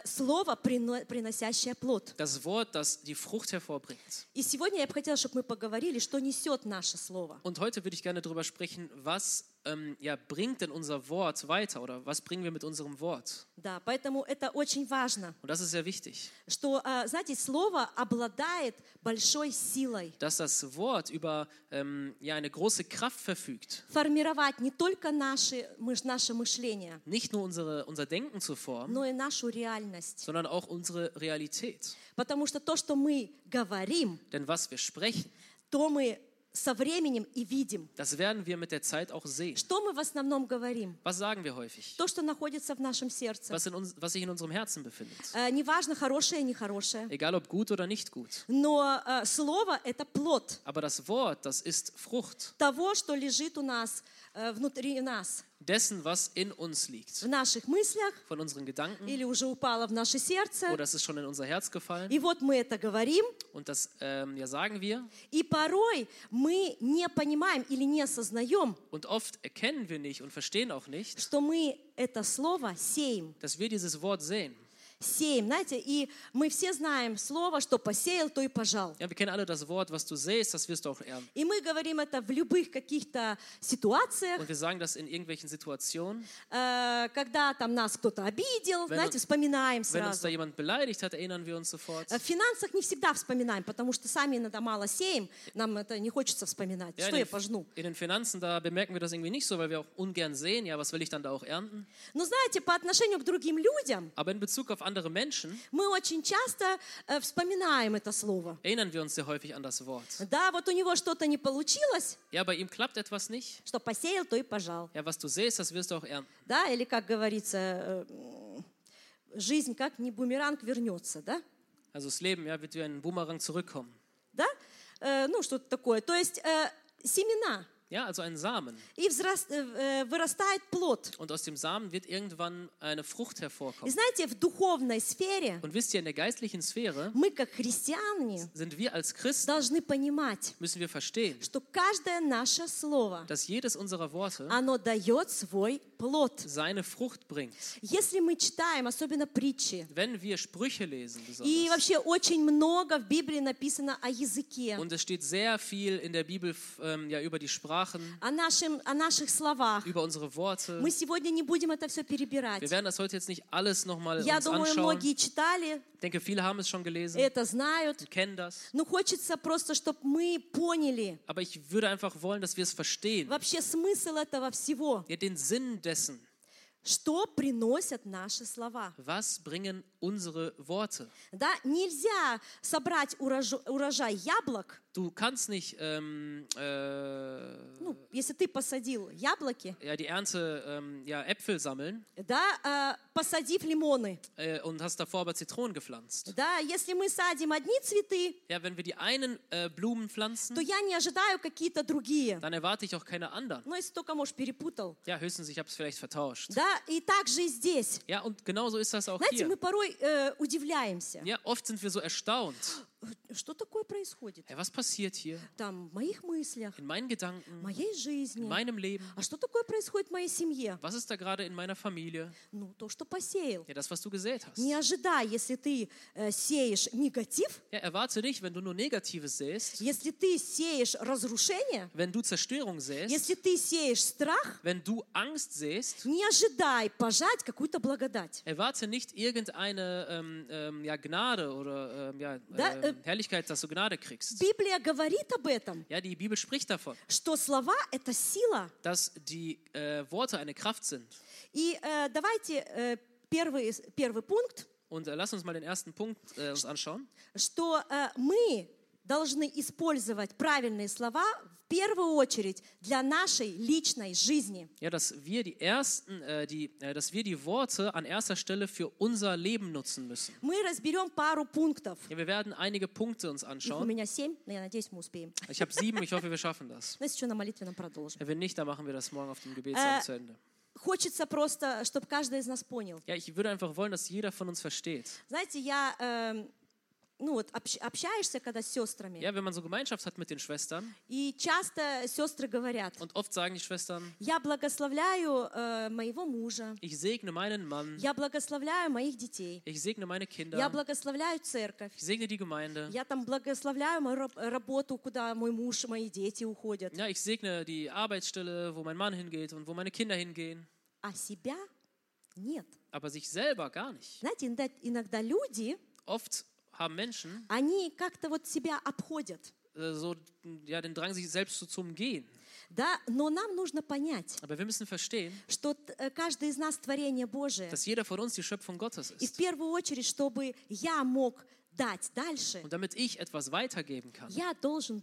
слово, приносящее плод. Das Wort, das die Frucht hervorbringt. И сегодня я бы хотела, чтобы мы поговорили, что несет наше слово. Und heute würde ich gerne darüber sprechen, was bringt denn unser Wort weiter oder was bringen wir mit unserem Wort? Да, поэтому это очень важно, Und das ist sehr wichtig, что, знаете, слово обладает большой силой. dass das Wort über eine große Kraft verfügt. Формировать не только наше мышление, Nicht nur unser Denken zu formen, но и нашу реальность. sondern auch unsere Realität. Потому что то, что мы говорим, Denn was wir sprechen, то мы со временем и видим. das werden wir mit der Zeit auch sehen. Что мы в основном говорим? Was sagen wir häufig? То, что находится в нашем сердце. Was sich in unserem Herzen befindet. Неважно, хорошее, нехорошее. Egal ob gut oder nicht gut. Но слово — это плод Aber das Wort, das ist Frucht того, что лежит у нас, внутри нас. dessen, was in uns liegt. В наших мыслях Von unseren Gedanken. или уже упало в наше сердце. Oder es ist schon in unser Herz gefallen. И вот мы это говорим. Und das sagen wir. И порой мы не понимаем или не осознаем, Und oft erkennen wir nicht und verstehen auch nicht, что мы это слово сеем. dass wir dieses Wort sehen. Сеем, знаете, и мы все знаем слово, что посеял, то и пожал. Ja, wir kennen alle das Wort, was du säst, das wirst du auch ernten. И мы говорим это в любых каких-то ситуациях, Und wir sagen das in irgendwelchen Situationen. когда там нас кто-то обидел, знаете, вспоминаем Wenn uns da сразу. jemand beleidigt hat, erinnern wir uns sofort. В финансах не всегда вспоминаем, потому что сами иногда мало сеем, нам это не хочется вспоминать. Ja, Что я пожну? in den Finanzen, da bemerken wir das irgendwie nicht so, weil wir auch ungern sehen, ja, was will ich dann da auch ernten? Но знаете, по отношению к другим людям, Aber in Bezug auf andere Menschen мы очень часто вспоминаем это слово. erinnern wir uns sehr häufig an das Wort. Да, вот у него что-то не получилось, Ja, bei ihm klappt etwas nicht. что посеял, то и пожал. Ja, was du säst, das wirst du auch ernten. Да, или как говорится, жизнь как не бумеранг вернется, да? Also das Leben, ja, wird wie ein Boomerang zurückkommen. Да? Ну, что-то такое. То есть семена. Ja, also ein Samen. И вырастает плод. Und aus dem Samen wird irgendwann eine Frucht И hervorkommen. знаете, в духовной сфере Und wisst ihr, in der geistlichen Sphäre мы, как христиане, sind wir als Christen, должны понимать, müssen wir verstehen, что каждое наше слово, dass jedes unserer Worte оно дает свой плод. seine Frucht bringt. Если мы читаем, особенно притчи, Wenn wir Sprüche lesen, и besonders, вообще очень много в Библии написано о языке, und es steht sehr viel in der Bibel über die Sprachen, о наших словах. über unsere Worte. Мы сегодня не будем это все перебирать. Wir werden das heute jetzt nicht alles nochmal Я uns думаю, anschauen. многие читали, Ich denke, viele haben es schon gelesen, это знают. kennen das. Но хочется просто, чтобы мы поняли Aber ich würde einfach wollen, dass wir es verstehen. вообще смысл этого всего. Ja, den Sinn dessen. Что приносят наши слова? Was bringen unsere Worte? Да, нельзя собрать урожай яблок. Du kannst nicht Ну, если ты посадил яблоки, die Ernte Äpfel sammeln да, посадив лимоны. und hast davor aber Zitronen gepflanzt. Да, если мы садим одни цветы, Ja, wenn wir die einen Blumen pflanzen, то я не ожидаю какие-то другие. dann erwarte ich auch keine anderen. Но если только, может, перепутал. Ja, höchstens, ich habe es vielleicht vertauscht. Да, и так же и здесь. Ja, und genauso ist das auch Знаете, hier. мы порой удивляемся. Ja, oft sind wir so erstaunt. Что такое происходит? Hey, was passiert hier? Там, в моих мыслях, In meinen Gedanken, в моей in жизни. meinem Leben. А что такое происходит в моей семье? Was ist da gerade in meiner Familie? Ну, то, что посеял. Ja, das, was du gesät hast. Не ожидай, если ты сеешь негатив, Ja, erwarte nicht, wenn du nur Negatives säst, если ты сеешь разрушение, wenn du Zerstörung säst, если ты сеешь страх, wenn du Angst säst, не ожидай пожать какую-то благодать. erwarte nicht irgendeine Gnade oder Herrlichkeit, dass du Gnade kriegst. Библия говорит об этом, Ja, die Bibel spricht davon, что слова — это сила. dass die Worte eine Kraft sind. И давайте первый пункт, Und lass uns mal den ersten Punkt uns anschauen. что мы должны использовать правильные слова в первую очередь для нашей личной жизни. Ja, dass wir die Worte an erster Stelle für unser Leben nutzen müssen. Мы разберем пару пунктов. Ja, wir werden einige Punkte uns Их у anschauen. меня 7, но я надеюсь, мы успеем. Ich habe 7, ich hoffe, wir schaffen das. Но если что, на молитвенном продолжим. Wenn nicht, dann machen wir das morgen auf dem Gebetsabend zu Ende. Хочется просто, чтобы каждый из нас понял. Ja, ich würde einfach wollen, dass jeder von uns versteht. Знаете, я общаешься, когда с сестрами, Ja, wenn man so Gemeinschaft hat mit den Schwestern и часто сестры говорят, und oft sagen die Schwestern, я благословляю моего мужа, ich segne meinen Mann, я благословляю моих детей, ich segne meine я Kinder, благословляю церковь, ich segne die Gemeinde, я там благословляю мою работу, куда мой муж, мои дети уходят, ja, ich segne die Arbeitsstelle, wo mein Mann hingeht und wo meine Kinder hingehen, а себя нет. aber sich selber gar nicht. Знаете, иногда люди, Oft haben Menschen они как-то вот себя обходят, so ja, den Drang, sich selbst so zu umgehen. да, но нам нужно понять, Aber wir müssen verstehen, что каждый из нас творение Божие, dass jeder von uns die Schöpfung Gottes и в ist. первую очередь, чтобы я мог дать дальше, Und damit ich etwas weitergeben kann, я должен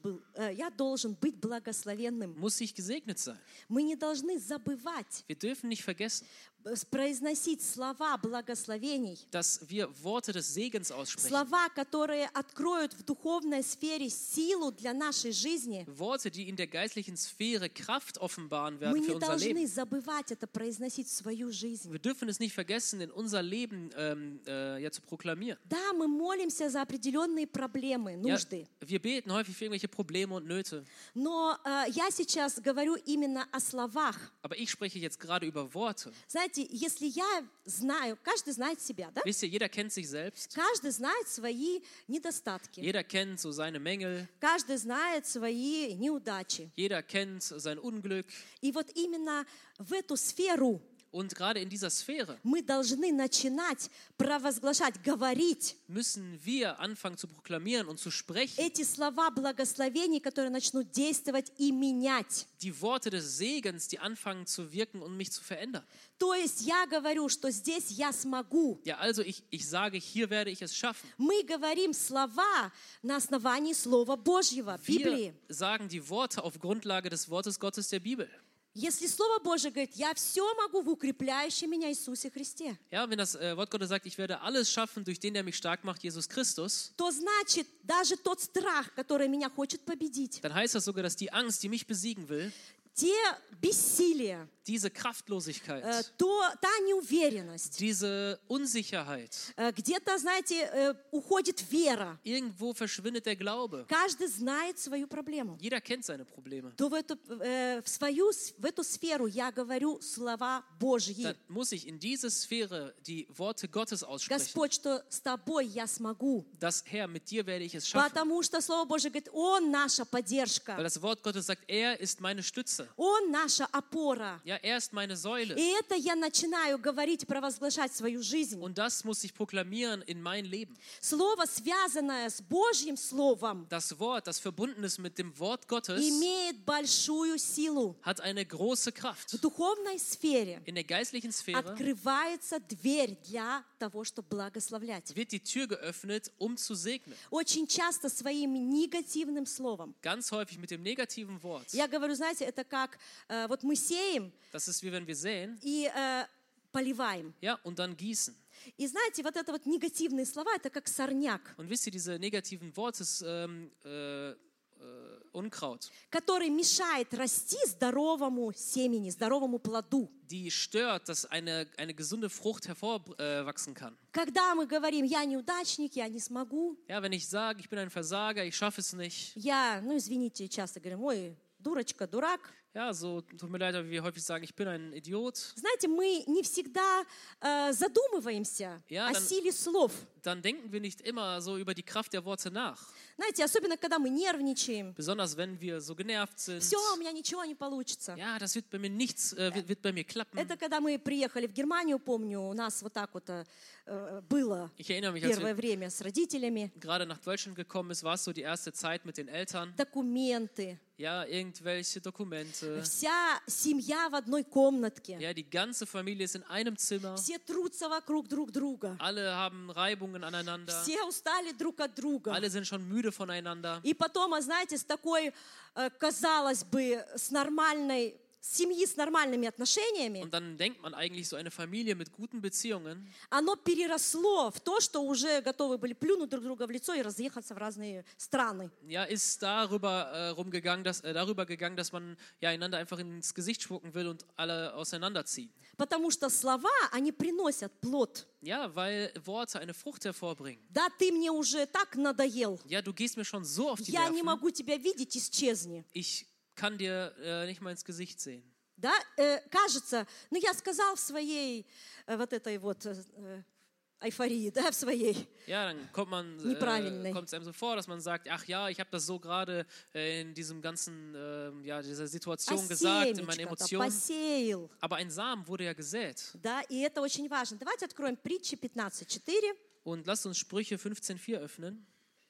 быть благословенным. muss ich gesegnet sein. Мы не должны забывать Wir dürfen nicht vergessen, произносить слова благословений, dass wir Worte des Segens aussprechen. слова, которые откроют в духовной сфере силу для нашей жизни. Worte, die in der geistlichen Sphäre Kraft offenbaren Мы werden für не unser должны Leben. забывать это произносить в свою жизнь. Wir dürfen es nicht vergessen, in unser Leben ja, zu proklamieren. Да, мы молимся за определенные проблемы, Ja, нужды. wir beten häufig für irgendwelche Probleme und Nöte. Но я сейчас говорю именно о словах. Aber ich spreche jetzt gerade über Worte. Знаете, если я знаю, каждый знает себя, да? Wisst ihr, jeder kennt sich selbst. Каждый знает свои недостатки. Jeder kennt so seine Mängel. Каждый знает свои неудачи. Jeder kennt sein Unglück. И вот именно в эту сферу Und gerade in dieser Sphäre мы должны начинать провозглашать, говорить müssen wir anfangen zu proklamieren und zu sprechen. эти слова благословений, которые начнут действовать и менять. Die Worte des Segens, die anfangen zu wirken und mich zu verändern. То есть я говорю, что здесь я смогу. Ja, also ich sage, hier werde ich es schaffen. Мы говорим слова на основании Слова Божьего, Библии. Wir sagen die Worte auf Grundlage des Wortes Gottes der Bibel. Если Слово Божье говорит, я все могу в укрепляющем меня Иисусе Христе, Ja, wenn das Wort Gottes sagt, ich werde alles schaffen durch den, der mich stark macht, Jesus Christus, то значит, даже тот страх, который меня хочет победить, dann heißt das sogar, dass die Angst, die mich besiegen will, те бессилие, diese Kraftlosigkeit, та неуверенность, diese Unsicherheit, где-то, знаете, уходит вера. irgendwo verschwindet der Glaube. Каждый знает свою проблему. Jeder kennt seine Probleme. То в эту сферу я говорю слова Божьи. Dann muss ich in diese Sphäre die Worte Gottes aussprechen. Господь, что с тобой я смогу. Das, Herr, mit dir werde ich es schaffen. Потому что Слово Божье говорит, Он наша Weil поддержка, das Wort Gottes sagt, er ist meine Stütze. Он наша опора. Ja, er ist meine Säule. И это я начинаю говорить, провозглашать свою жизнь. Und das muss ich proklamieren in mein Leben. Слово, связанное с Божьим Словом, Das Wort, das verbunden ist mit dem Wort Gottes, имеет большую силу. hat eine große Kraft. В духовной сфере In der geistlichen Sphäre открывается дверь для того, чтобы благословлять. wird die Tür geöffnet, um zu segnen. Очень часто своим негативным словом. Ganz häufig mit dem negativen Wort. Я говорю, знаете, это как вот мы сеем Das ist wie wenn wir säen, и поливаем. ja, und dann gießen. И знаете, вот это вот негативные слова, это как сорняк, Und wisst ihr, diese negativen Worte ist Unkraut. который мешает расти здоровому семени, здоровому плоду. Die stört, dass eine gesunde Frucht hervorwachsen kann. Когда мы говорим, я неудачник, я не смогу, Ja, wenn ich sage, ich bin ein Versager, ich schaffe es nicht. извините, часто говорим, ой, дурочка, дурак. Ja, so tut mir leid, aber wir häufig sagen, ich bin ein Idiot. Знаете, мы не всегда задумываемся Ja, о dann- силе слов. Dann denken wir nicht immer so über die Kraft der Worte nach. Знаете, особенно когда мы нервничаем. Besonders wenn wir so genervt sind. Все, у меня ничего не получится. Ja, das wird bei mir nichts, wird bei mir klappen. Это когда мы приехали в Германию, помню, у нас вот так вот было Ich erinnere mich, als первое wir время с родителями. gerade nach Deutschland gekommen ist, war es so die erste Zeit mit den Eltern. Документы. Ja, irgendwelche Dokumente. Вся семья в одной комнатке. Ja, die ganze Familie ist in einem Zimmer. Все трутся вокруг друг друга. Alle haben Reibungen aneinander. Все устали друг от друга. Alle sind schon müde voneinander. И потом, знаете, с такой, казалось бы, с нормальной семьи с нормальными отношениями, Und dann denkt man eigentlich, so eine Familie mit guten Beziehungen, оно переросло в то, что уже готовы были плюнуть друг друга в лицо и разъехаться в разные страны. ja, ist darüber gegangen, dass man ja einander einfach ins Gesicht spucken will und alle auseinanderziehen. Потому что слова, они приносят плод. Ja, weil Worte eine Frucht hervorbringen. Да, ты мне уже так надоел. Ja, du gehst mir schon so auf die Я не Nerven. могу тебя видеть, исчезни. Ich kann dir nicht mal ins Gesicht sehen. Да, кажется, ну я сказал в своей вот этой вот эйфории, да, в своей. Ja, dann kommt es einem so vor, dass man sagt, ach ja, ich habe das so gerade in diesem ganzen, dieser Situation gesagt, in meinen Emotionen. Посеял. Aber ein Samen wurde ja gesät. Да, и это очень важно. Давайте откроем притчи 15:4. Und lasst uns Sprüche 15,4 öffnen.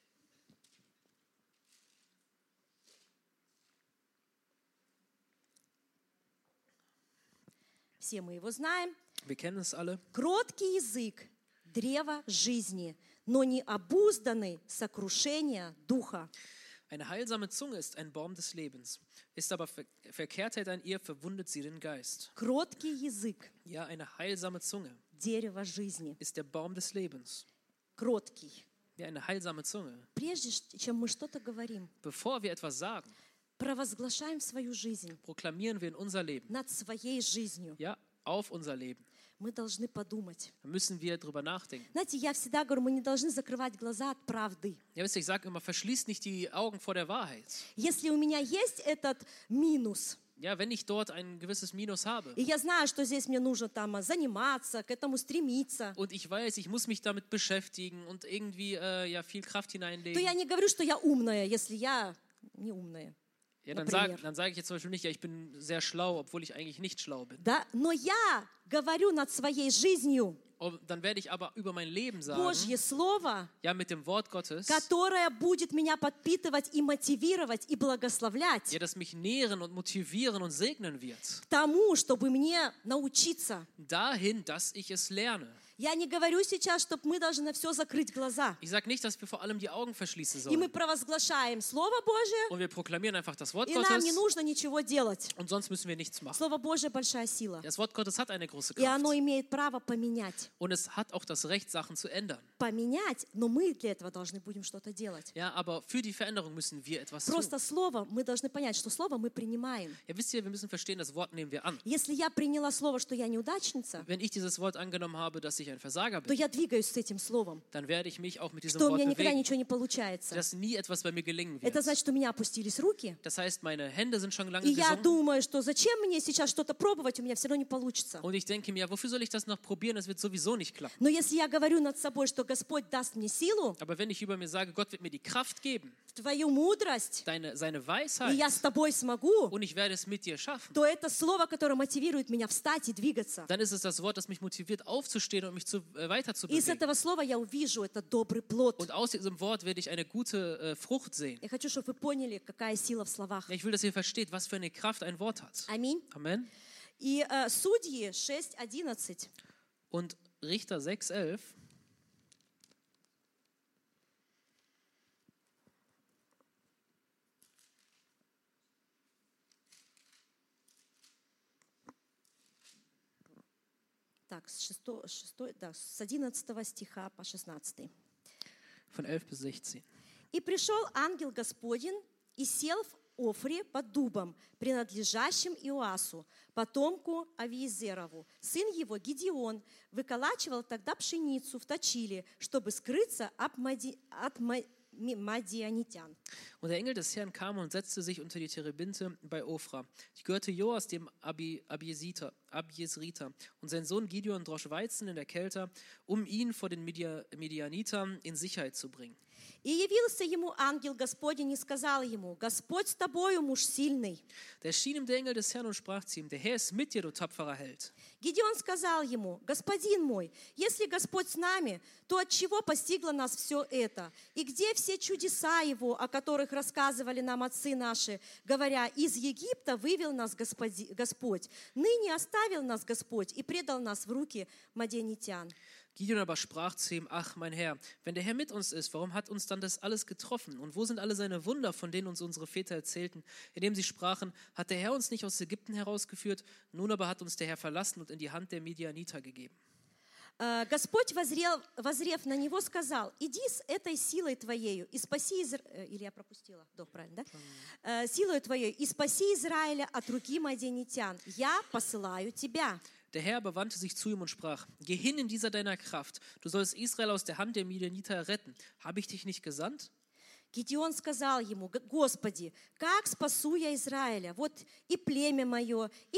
Все мы его знаем. Wir kennen es alle. Кроткий язык – древо жизни, но не обузданный – сокрушение духа. Eine heilsame Zunge ist ein Baum des Lebens. Ist aber Verkehrtheit an ihr, verwundet sie den Geist. Кроткий язык Ja, eine heilsame Zunge – дерево жизни. ist der Baum des Lebens. Кроткий. Ja, eine heilsame Zunge. Прежде чем мы что-то говорим, Bevor wir etwas sagen, провозглашаем свою жизнь proklamieren wir in unser Leben. над своей жизнью. Ja, auf unser Leben. Мы должны подумать. Da müssen wir drüber nachdenken. Знаете, я всегда говорю, мы не должны закрывать глаза от правды. Ja, wisst ihr, ich sage immer, verschließt nicht die Augen vor der Wahrheit. Если у меня есть этот минус, Ja, wenn ich dort ein gewisses Minus habe и я знаю, что здесь мне нужно там заниматься, к этому стремиться, und ich weiß, ich muss mich damit beschäftigen und irgendwie viel Kraft то hineinlegen, я не говорю, что я умная, если я не умная. ja, Например. dann sage ich jetzt zum Beispiel nicht, ja, ich bin sehr schlau, obwohl ich eigentlich nicht schlau bin. Да? Но я говорю над своей жизнью Und dann werde ich aber über mein Leben sagen, Божье Слово, ja, mit dem Wort Gottes, которое будет меня подпитывать и мотивировать и благословлять ja, das mich nähren und motivieren und segnen wird. к тому, чтобы мне научиться. Dahin, dass ich es lerne. Я не говорю сейчас, чтобы мы должны на все закрыть глаза. Ich sage nicht, dass wir vor allem die Augen verschließen И мы sollen. провозглашаем Слово Божие, Und wir proklamieren einfach das Wort и нам Gottes не нужно ничего делать. und sonst müssen wir nichts machen. Слово Божие большая сила. Das Wort Gottes hat eine große И оно Kraft. имеет право поменять. Und es hat auch das Recht, Sachen zu ändern. Поменять, но мы для этого должны будем что-то делать. Ja, aber für die Veränderung müssen wir etwas tun. Просто Слово, мы должны понять, что Слово мы принимаем. Ja, wisst ihr, wir müssen verstehen, das Wort nehmen wir an. Если я приняла Слово, что я неудачница, Wenn ich dieses Wort angenommen habe, dass ich ein Versager то bin, я двигаюсь с этим Словом, dann werde ich mich auch mit diesem что у Wort меня никогда bewegen, ничего не получается. dass nie etwas bei mir gelingen Это wird. значит, у меня опустились руки, Das heißt, meine Hände sind schon lange и я gesunken думаю, что зачем мне сейчас что-то пробовать, у меня все равно не получится. und ich denke mir, wofür soll ich das noch probieren? Das wird sowieso nicht klappen. Но если я говорю над собой, что Господь даст мне силу, Aber wenn ich über mir sage, Gott wird mir die Kraft geben, твою мудрость, seine и Weisheit, я с тобой смогу, und ich werde es mit dir schaffen, то это слово, которое мотивирует меня встать и двигаться. dann ist es das Wort, das mich motiviert, aufzustehen und mich weiter zu И с bewegen. этого слова я увижу этот добрый плод. Und aus diesem Wort werde ich eine gute Frucht sehen. Я хочу, чтобы вы поняли, какая сила в словах. Ich will, dass ihr versteht, was für eine Kraft ein Wort hat. Аминь. Amen. И Судьи 6:11. Und Richter 6,11. Так, с 11 стиха по 16. Von 11 bis 16. «И пришел ангел Господень и сел в Офре под дубом, принадлежащим Иоасу, потомку Авиезерову. Сын его, Гидеон, выколачивал тогда пшеницу в точиле, чтобы скрыться от Мадианитян». Und der Engel des Herrn kam und setzte sich unter die Terebinte bei Ofra. Die gehörte Joas, dem Abiesriter. Und sein Sohn Gideon drosch Weizen in der Kälte, um ihn vor den Midianitern in Sicherheit zu bringen. «И явился ему ангел Господень и сказал ему: Господь с тобою, муж сильный». Da erschien ihm der Engel des Herrn und sprach zu ihm: Der Herr ist mit dir, du tapferer Held. Гидеон сказал ему: Господин мой, если Господь с нами, то от чего постигло нас все это? И где все чудеса Его, о которых рассказывали нам отцы наши, говоря: из Египта вывел нас Господь, ныне оставил нас Господь и предал нас в руки мадианитян. Gideon aber sprach zu ihm, ach mein Herr, wenn der Herr mit uns ist, warum hat uns dann das alles getroffen? Und wo sind alle seine Wunder, von denen uns unsere Väter erzählten, indem sie sprachen, hat der Herr uns nicht aus Ägypten herausgeführt, nun aber hat uns der Herr verlassen und in die Hand der Midianiter gegeben. Господь, воззрев на него, сказал: иди с этой силой твоею и спаси Израиля, или я пропустила, да, правильно, да? Силой твоею и спаси Израиля от руки мадианитян. Я посылаю тебя. Der Herr aber wandte sich zu ihm und sprach, geh hin in dieser deiner Kraft, du sollst Israel aus der Hand der Midianiter retten. Habe ich dich nicht gesandt? Гидеон сказал ему: Господи, как спасу я Израиля? Вот и племя мое, и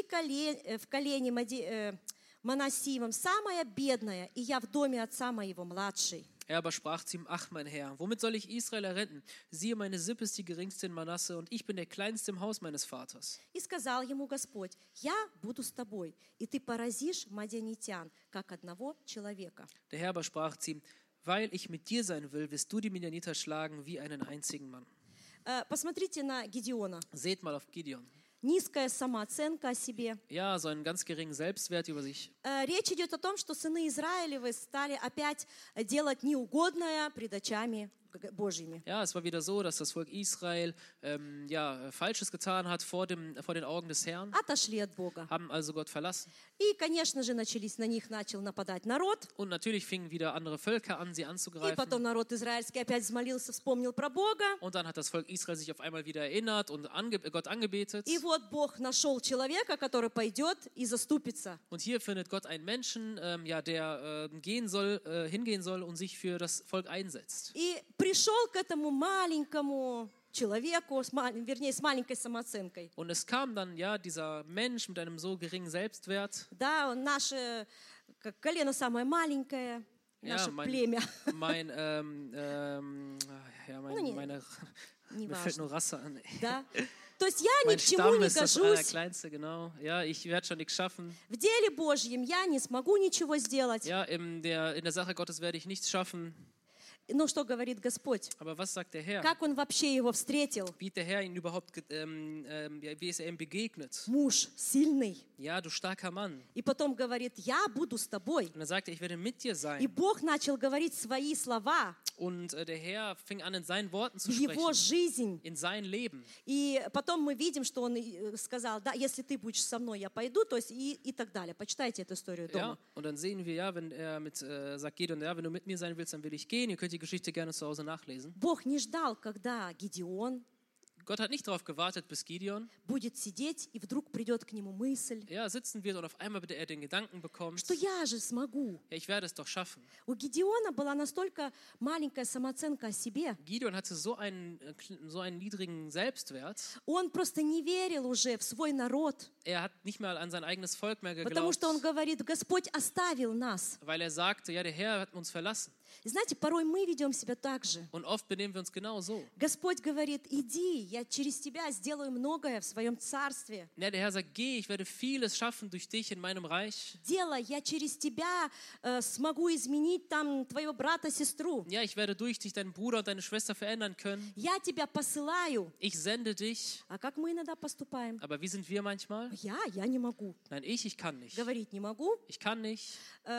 в колене Манассиевом самое бедное, и я в доме отца моего младший. Er aber sprach zu ihm, ach mein Herr, womit soll ich Israel erretten? Siehe, meine Sippe ist die geringste in Manasse und ich bin der kleinste im Haus meines Vaters. И сказал ему Господь: я буду с тобой, и ты поразишь мадианитян, как одного человека. Der Herr aber sprach zu ihm, weil ich mit dir sein will, wirst du die Midianiter schlagen wie einen einzigen Mann. Посмотрите на Гидеона. Seht mal auf Gideon. Низкая самооценка о себе. Ja, so einen ganz geringen Selbstwert über sich. Речь идет о том, что сыны Израилевы стали опять делать неугодное пред очами Божьими. Ja, es war wieder so, dass das Volk Israel Falsches getan hat vor den Augen des Herrn, Отошли от Бога. haben also Gott verlassen. И, конечно же, на них начал нападать народ. Und natürlich fingen wieder andere Völker an, sie И anzugreifen. потом народ израильский опять взмолился, вспомнил про Бога. Und dann hat das Volk Israel sich auf einmal wieder erinnert und Gott angebetet. И вот Бог нашел человека, который пойдет и заступится. Und hier findet Gott einen Menschen, der hingehen soll und sich für das Volk einsetzt. И пришел к этому маленькому человеку, с маленькой самооценкой. Und es kam dann dieser Mensch mit einem so geringen Selbstwert. Да, наше колено самое маленькое, наше племя. Mir fällt nur Rasse an. Да. То есть я ни Mein к чему Stamm не ist das гожусь. Allerkleinste, genau. Ja, ich werde schon nichts schaffen. В деле Божьем я не смогу ничего сделать. Ja, in der Sache Gottes werde ich nichts schaffen. Но что говорит Господь? Aber was sagt der Herr? Как он вообще его встретил? Wie der Herr ihn überhaupt, wie ist er ihm begegnet? Муж сильный. Ja, du starker Mann. И потом говорит: я буду с тобой. Und er sagte, ich werde mit dir И sein. Бог начал говорить свои слова Und der Herr fing an, in seinen Worten zu в его sprechen, жизнь. in sein Leben. И потом мы видим, что он сказал: да, если ты будешь со мной, я пойду, то есть и так далее. Почитайте эту историю дома. Ja, und dann sehen wir, wenn er sagt Gideon, wenn du mit mir sein willst, dann will ich gehen. Ihr könnt die Geschichte gerne zu Hause nachlesen. Бог не ждал, когда Гидеон Gott hat nicht darauf gewartet, bis Gideon будет сидеть, и вдруг придет к нему мысль, sitzen wird und auf einmal bitte er den Gedanken bekommt, что я же смогу. ja, ich werde es doch schaffen. У Гидеона была настолько маленькая самооценка о себе. Gideon hatte so einen niedrigen Selbstwert. Он просто не верил уже в свой народ, Er hat nicht mal an sein eigenes Volk mehr потому geglaubt, что он говорит: Господь оставил нас. weil er sagte, ja, der Herr hat uns verlassen. И знаете, порой мы ведем себя так же. Und oft benehmen wir uns genau so. Господь говорит: иди, я через тебя сделаю многое в своем царстве. Ja, der Herr sagt, geh, ich werde vieles schaffen durch dich in meinem Reich. Дело, я через тебя смогу изменить там твоего брата, сестру. Ja, ich werde durch dich deinen Bruder und deine Schwester verändern können. Я тебя посылаю. Ich sende dich. А как мы иногда поступаем? Aber wie sind wir manchmal? Я не могу. Nein, ich kann nicht. Говорить не могу, Ich kann nicht.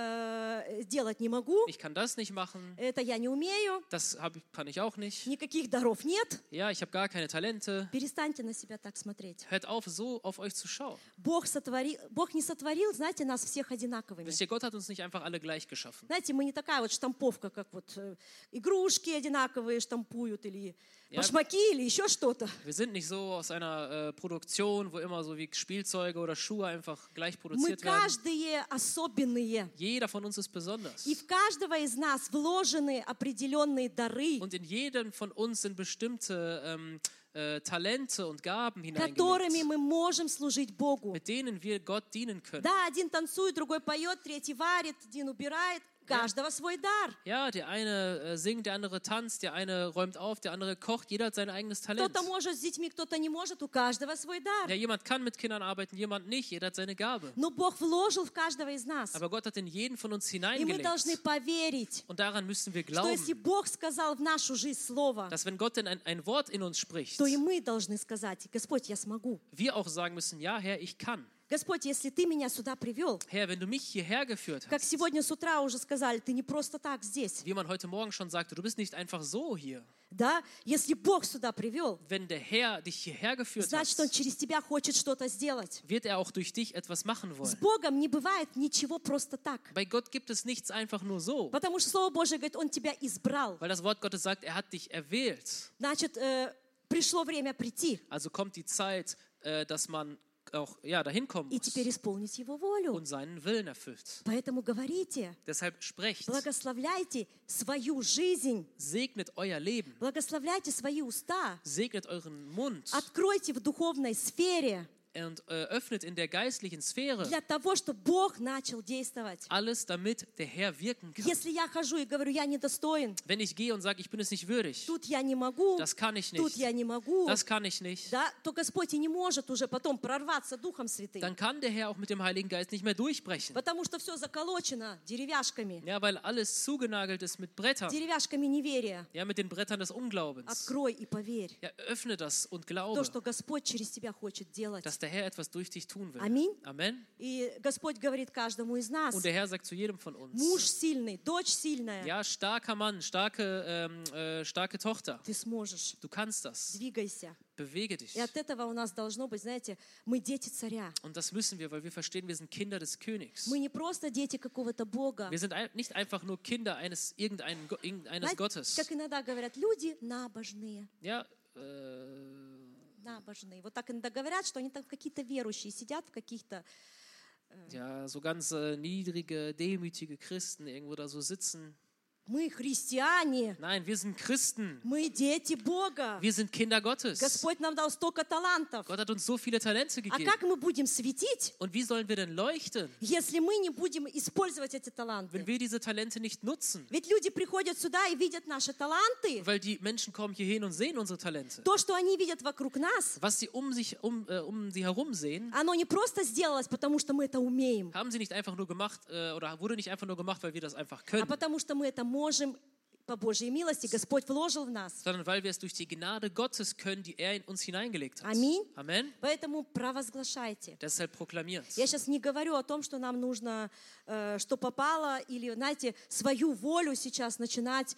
делать не могу. Ich kann das nicht machen. Это я не умею. Das kann ich auch nicht. Никаких даров нет. Ja, ich habe gar keine Talente. Перестаньте на себя так смотреть. Hört auf, so auf euch zu schauen. Бог не сотворил, знаете, нас всех одинаковыми. Wisst ihr, Gott hat uns nicht einfach alle gleich geschaffen. Знаете, мы не такая вот штамповка, как вот игрушки одинаковые штампуют, или башмаки, или еще что-то. Wir sind nicht so aus einer Produktion, wo immer so wie Spielzeuge oder Schuhe einfach gleich Мы produziert werden. каждые особенные. Jeder von uns ist besonders. И в каждого из нас вложены определенные дары, Und in jedem von uns sind bestimmte Talente und Gaben которыми hineingelegt, мы можем служить Богу. mit denen wir Gott dienen können. Да, один танцует, другой поет, третий варит, один убирает. У каждого свой дар. Ja, der eine singt, der andere tanzt, der eine räumt auf, der andere kocht. Jeder hat sein eigenes Talent. Кто-то может с детьми, кто-то не может. У каждого свой дар. Ja, jemand kann mit Kindern arbeiten, jemand nicht. Jeder hat seine Gabe. Но Бог вложил в каждого из нас. Aber Gott hat in jeden von uns И мы должны hineingelegt. поверить, Und daran müssen wir что если glauben, Бог сказал в нашу жизнь слово, dass wenn Gott denn ein Wort in uns spricht, то и мы должны сказать: Господь, я смогу. wir auch sagen müssen, ja, Herr, ich kann. Господь, если Ты меня сюда привел, Herr, wenn du mich hierher geführt как hast, сегодня с утра уже сказали, Ты не просто так здесь, wie man heute Morgen schon sagte, du bist nicht einfach so hier. да? Если Бог сюда привел, Wenn der Herr dich hierher geführt значит, Он hat, через тебя хочет что-то сделать. wird er auch durch dich etwas machen С wollen. Богом не бывает ничего просто так. Bei Gott gibt es nichts einfach nur so, Потому что Слово Божие говорит, Он тебя избрал. weil das Wort Gottes sagt, er hat dich erwählt. Значит, пришло время прийти Also kommt die Zeit, dass man auch dahin kommen и теперь muss исполнить Его волю. und seinen Willen erfüllt. Поэтому говорите, Deshalb sprecht, благословляйте свою жизнь, segnet euer Leben, благословляйте свои уста, segnet euren Mund откройте в духовной сфере und öffnet in der geistlichen Sphäre для того, чтобы Бог начал действовать. alles, damit der Herr wirken kann. Если я хожу и говорю, я недостоин, Wenn ich gehe und sage, ich bin es nicht würdig, тут я не могу, das kann ich тут nicht, я не могу, das kann ich nicht, да, то Господь и не может уже потом прорваться Духом Святым, dann kann der Herr auch mit dem Heiligen Geist nicht mehr durchbrechen. потому что все заколочено деревяшками, Ja, weil alles zugenagelt ist mit Brettern. деревяшками неверия. Ja, mit den Brettern des Unglaubens. Открой и поверь, Ja, öffne das und то, glaube, что Господь через тебя хочет делать. dass der Herr etwas durch dich tun will. Аминь. Amen. И Господь говорит каждому из нас, Und der Herr sagt zu jedem von uns, муж сильный, дочь сильная, ja, starker Mann, starke Tochter, ты сможешь, du kannst das. двигайся. Bewege dich. И от этого у нас должно быть, знаете, мы дети царя. Und das müssen wir, weil wir verstehen, wir sind Kinder des Königs. Мы не просто дети какого-то Бога. Wir sind nicht einfach nur Kinder eines Знаете, Gottes. как иногда говорят, люди набожные. Ja, Набожные. Вот так иногда говорят, что они там какие-то верующие сидят в каких-то... ja, so ganz niedrige, demütige Christen irgendwo da so sitzen. Мы христиане, Nein, wir sind Christen. мы дети Бога. Wir sind Kinder Gottes. Господь нам дал столько талантов. Gott hat uns so viele Talente А gegeben. как мы будем светить, Und wie sollen wir denn leuchten, если мы не будем использовать эти wenn таланты? wir diese Talente nicht nutzen? Ведь люди приходят сюда и видят наши таланты. Weil die Menschen kommen hier hin und sehen unsere Talente. То, что они видят вокруг нас, Was sie um sie herum sehen, оно не просто сделалось, потому что мы это умеем, haben sie nicht einfach nur gemacht oder wurde nicht einfach nur gemacht, weil wir das einfach а können, потому что мы это можем по Божьей милости. Господь вложил в нас. sondern weil wir es durch die Gnade Gottes können, die er in uns hineingelegt hat. Аминь. Amen. Поэтому провозглашайте. Deshalb proklamiert. Я сейчас не говорю о том, что нам нужно, что попало, или, знаете, свою волю сейчас начинать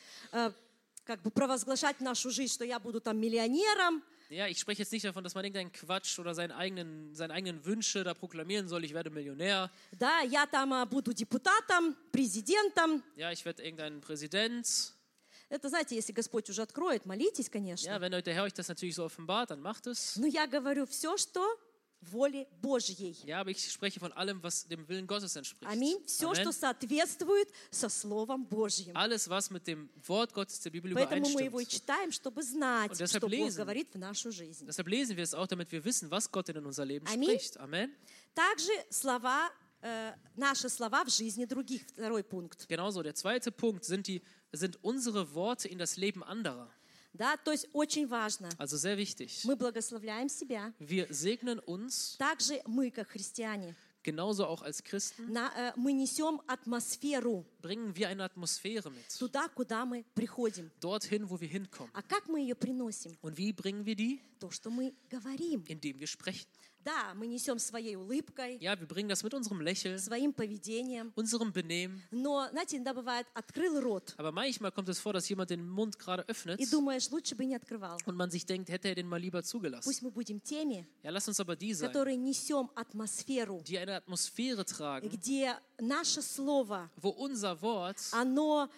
как бы провозглашать в нашу жизнь, что я буду там миллионером. Ja, ich spreche jetzt nicht davon, dass man irgendeinen Quatsch oder seine eigenen Wünsche da proklamieren soll, ich werde Millionär. Да, я там буду депутатом, президентом. Ja, ich werde irgendein Präsident. Это, знаете, если Господь уже откроет, молитесь, конечно. Ja, wenn der Herr euch das natürlich so offenbart, dann macht es. Но я говорю все, что воле Божьей. Ja, aber ich spreche von allem, was dem Willen Gottes entspricht. Аминь. Все, что Amen. соответствует со Словом Божьим. Alles, was mit dem Wort Gottes der Bibel Поэтому мы его и übereinstimmt. читаем, чтобы знать, Und deshalb что Бог lesen. говорит в нашу жизнь. Deshalb lesen wir es auch, damit wir wissen, was Gott denn in unser Leben Amen. spricht. Amen. Также слова, наши слова в жизни других. Второй пункт. Genauso, der zweite Punkt sind unsere Worte in das Leben anderer. Да, то есть очень важно. Also sehr wichtig. Мы благословляем себя. Wir segnen uns, Также мы, как христиане, genauso auch als Christen, мы несем атмосферу bringen wir eine Atmosphäre mit. туда, куда мы приходим. Dorthin, wo wir hinkommen. А как мы ее приносим? Und wie bringen wir die? То, что мы говорим. Indem wir sprechen. Да, мы несем своей улыбкой, Ja, wir bringen das mit unserem Lächeln, своим поведением. unserem Benehmen. Но, знаете, иногда бывает, открыл рот Aber manchmal kommt es vor, dass jemand den Mund gerade öffnet и думаешь, лучше бы не открывал. und man sich denkt, hätte er den mal lieber zugelassen. Пусть мы будем теми, Ja, lass uns aber die sein, которые несем атмосферу, die eine Atmosphäre tragen, где наше слово, wo unser Wort оно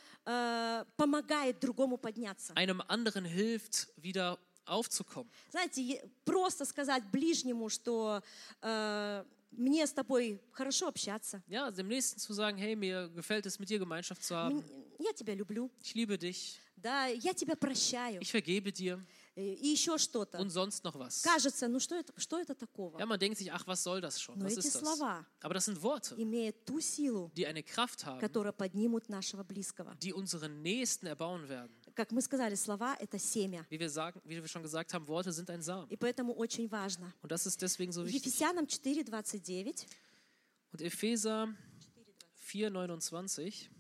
помогает другому подняться. einem anderen hilft, wieder aufzukommen. Знаете, просто сказать ближнему, что мне с тобой хорошо общаться, Ja, dem Nächsten zu sagen, hey, mir gefällt es, mit dir Gemeinschaft zu haben. я тебя люблю, Ich liebe dich, да, я тебя прощаю, ich vergebe dir и еще что-то. und sonst noch was. Кажется, ну что это такого? Ja, man denkt sich, ach, was soll das schon? Но Was эти ist das? слова Aber das sind Worte, имеют ту силу, die eine Kraft haben, которая поднимут нашего близкого. die unseren Nächsten erbauen werden. Как мы сказали, слова — это семя. Wie wir schon gesagt haben, Worte sind ein Samen. И поэтому очень важно. Und das ist deswegen so В wichtig. Ефесянам 4:29 Und Epheser 4,29.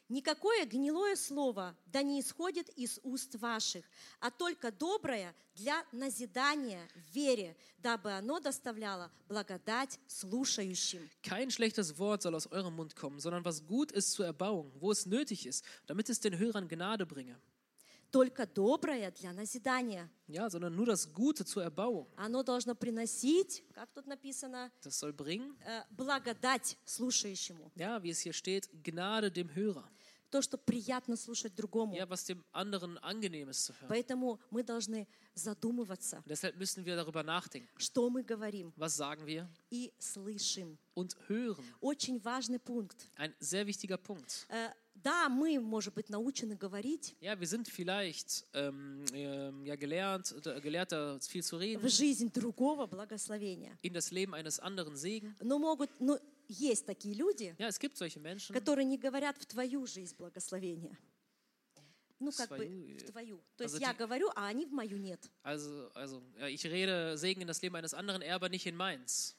Никакое гнилое слово да не исходит из уст ваших, а только доброе для назидания в вере, дабы оно доставляло благодать слушающим. Kein schlechtes Wort soll aus eurem Mund kommen, sondern was gut ist zur Erbauung, wo es nötig ist, damit es den Hörern Gnade bringe. Только доброе для назидания. Ja, sondern nur das Gute zur Erbauung. Оно должно приносить, как тут написано, Das soll bringen, благодать слушающему. ja, wie es hier steht, Gnade dem Hörer. То, что приятно слушать другому. Ja, was dem anderen angenehm ist zu hören. Поэтому мы должны задумываться, Und deshalb müssen wir darüber nachdenken. что мы говорим Was sagen wir? и слышим. Und hören. Очень важный пункт. Ein sehr wichtiger Punkt. Да, мы, может быть, научены говорить, Ja, wir sind vielleicht ja, gelehrt, viel zu в reden, жизнь другого благословения. in das Leben eines anderen Segen. Но есть такие люди, Ja, es gibt solche Menschen, которые не говорят в твою жизнь благословения. Ну, как бы Свою, в твою. То есть also я die- говорю, а они в мою нет. also ja, ich rede Segen in das Leben eines anderen, er aber nicht in meins.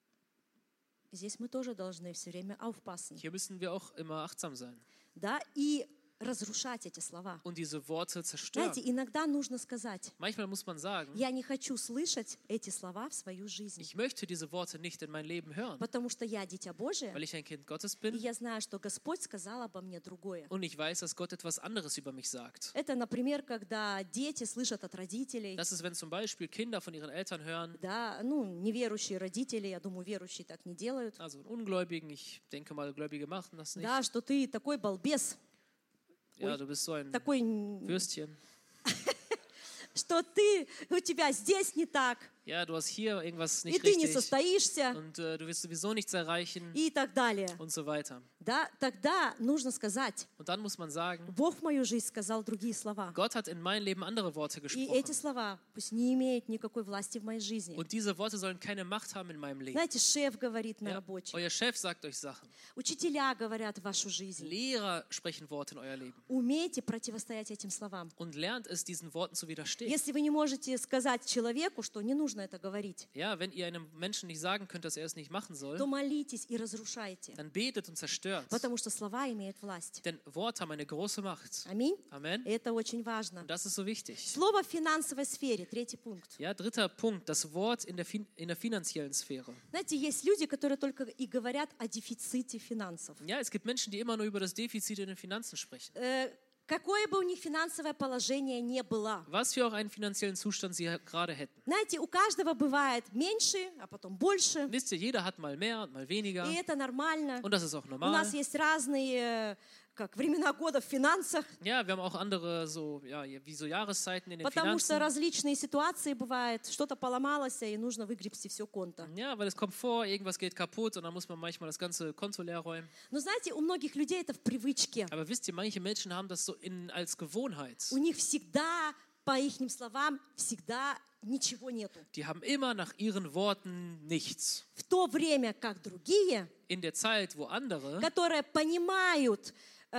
Здесь мы тоже должны все время aufpassen. Hier müssen wir auch immer achtsam sein Да, и разрушать эти слова. und diese Worte zerstören. Знаете, иногда нужно сказать, Manchmal muss man sagen, я не хочу слышать эти слова в свою жизнь, ich möchte diese Worte nicht in mein Leben hören, потому что я дитя Божие, weil ich ein Kind Gottes и bin я знаю, что Господь сказал обо мне другое. und ich weiß, dass Gott etwas anderes über mich sagt. Это, например, когда дети слышат от родителей, Das ist, wenn zum Beispiel Kinder von ihren Eltern hören, да, ну, неверующие родители, я думаю, верующие так не делают, also Ungläubigen, ich denke mal, Gläubige machen das nicht. да, что ты такой балбес, Ja, du bist so ein такой, Würstchen. что у тебя здесь не так, Ja, du hast hier irgendwas и nicht ты не richtig состоишься, und du wirst sowieso nichts erreichen и так далее. und so weiter. Да, тогда нужно сказать, Und dann muss man sagen, Бог в мою жизнь сказал другие слова. Gott hat in mein Leben andere Worte И gesprochen. эти слова пусть не имеют никакой власти в моей жизни. Und diese Worte sollen keine Macht haben in meinem Leben. Знаете, шеф говорит на Ja, рабочем, euer Chef sagt euch Sachen. учителя говорят в вашу жизнь. Lehrer sprechen Worte in euer Leben. Умейте противостоять этим словам. Und lernt es, diesen Worten zu widerstehen. Если вы не можете сказать человеку, что не нужно это говорить, Ja, wenn ihr einem Menschen nicht sagen könnt, dass er es nicht machen soll, то молитесь и разрушайте, dann betet und zerstört. потому что слова имеют власть. Denn Worte haben eine große Macht. Аминь. Amen. И это очень важно. Und das ist so wichtig. Слово в финансовой сфере, третий пункт. Ja, dritter Punkt, das Wort in der finanziellen Sphäre. Знаете, есть люди, которые только и говорят о дефиците финансов. Ja, es gibt Menschen, die immer nur über das Defizit in den Finanzen sprechen. Какое бы у них финансовое положение ни было. Was für auch einen finanziellen Zustand sie gerade hätten. Знаете, у каждого бывает меньше, а потом больше. Wisst ihr, jeder hat mal mehr und mal weniger. И это нормально. Und das ist auch У normal. нас есть разные времена года в финансах, Ja, wir haben auch andere so, ja, wie so Jahreszeiten in den потому что Finanzen. различные ситуации бывают. Что-то поломалось, и нужно выгребсти все конто. Ja, weil es kommt vor, irgendwas geht kaputt und dann muss man manchmal das ganze Konto leer räumen. Но знаете, у многих людей это в привычке. Aber wisst ihr, manche Menschen haben das so als Gewohnheit. У них всегда, по ихним словам, всегда ничего нету. Die haben immer nach ihren Worten nichts. В то время как другие, In der Zeit, wo andere, которые понимают,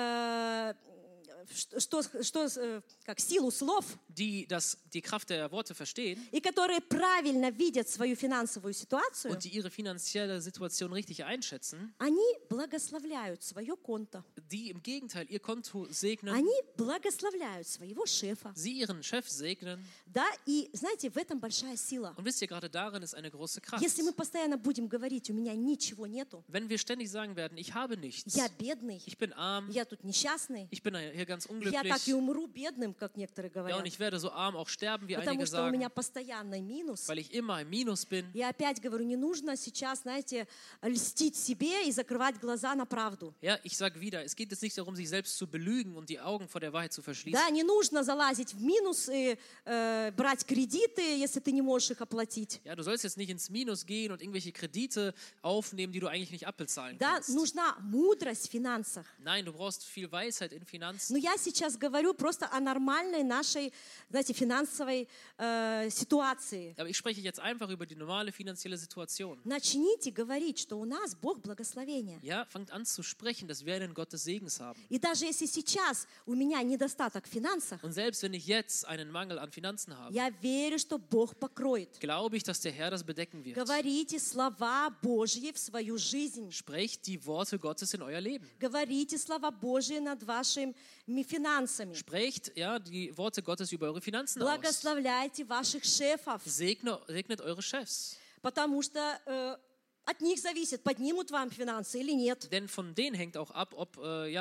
как силу слов, die die Kraft der Worte verstehen и которые правильно видят свою финансовую ситуацию, und die ihre finanzielle Situation richtig einschätzen, они благословляют свое конто. die im Gegenteil ihr Konto segnen, Они благословляют своего шефа. sie ihren Chef segnen. Да, и знаете, в этом большая сила. Und wisst ihr, gerade darin ist eine große Kraft. Если мы постоянно будем говорить, у меня ничего нету, Wenn wir ständig sagen werden, ich habe nichts, я бедный, ich bin arm, я тут несчастный, ich bin hier ganz я так unglücklich, и умру бедным, как некоторые ja, und говорят, ich werde so arm auch sterben, wie потому einige что у меня sagen, постоянный минус. weil ich immer im Minus bin. Я опять говорю, не нужно сейчас, знаете, льстить себе и закрывать глаза на правду. Ja, ich sage wieder, es geht jetzt nicht darum, sich selbst zu belügen und die Augen vor der Wahrheit zu verschließen. Да, не нужно залазить в минус и брать кредиты, если ты не можешь их оплатить. Ja, du sollst jetzt nicht ins Minus gehen und irgendwelche Kredite aufnehmen, die du eigentlich nicht abbezahlen Да, kannst. нужна мудрость в финансах. Nein, du brauchst viel Weisheit in Finanzen. Но я сейчас говорю просто о нормальной нашей, знаете, финансовой ситуации. Aber ich spreche jetzt einfach über die normale finanzielle Situation. Начните говорить, что у нас Бог благословения. Ja, fangt an zu sprechen, dass wir einen Gott des Segens haben. И даже если сейчас у меня недостаток в финансах, Und selbst wenn ich jetzt einen Mangel an Finanzen habe, я верю, что Бог покроет. glaube ich, dass der Herr das bedecken wird. Говорите слова Божьи в свою жизнь. Sprecht die Worte Gottes in euer Leben. Говорите слова Божьи над вашими финансами. Sprecht ja die Worte Gottes über eure Finanzen aus. Благословляйте ваших шефов, Segnet eure Chefs. потому что от них зависит, поднимут вам финансы или нет. Denn von denen hängt auch ab, ob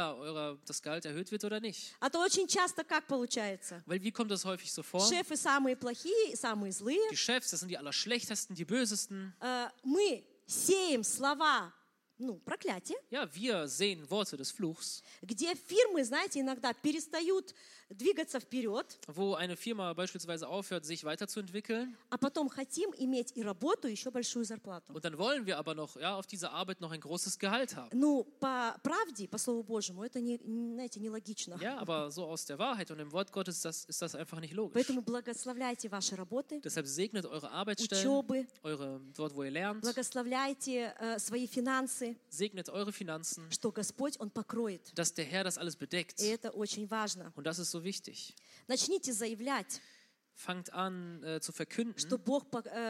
das Gehalt erhöht wird oder nicht. А то очень часто как получается? Weil wie kommt das häufig so vor? Шефы самые плохие, самые злые. Die Chefs, das sind die Allerschlechtesten, die Bösesten. Мы сеем слова, проклятие, Ja, wir sehen Worte des Fluchs, где фирмы, знаете, иногда перестают двигаться вперед, wo eine Firma beispielsweise aufhört, sich weiterzuentwickeln. а потом хотим иметь и работу, и еще большую зарплату. Und dann wollen wir aber noch auf diese Arbeit noch ein großes Gehalt haben. По правде, по Слову Божьему, это, знаете, нелогично. Ja, aber so aus der Wahrheit und dem Wort Gottes ist das einfach nicht logisch. Поэтому благословляйте ваши работы, Deshalb segnet eure Arbeitsstellen, учебы, dort, wo ihr lernt. благословляйте свои финансы, Segnet eure Finanzen, что Господь, Он покроет. dass der Herr das alles bedeckt. И это очень важно. Und das ist so wichtig. Начните заявлять, Fangt an zu verkünden, что Бог,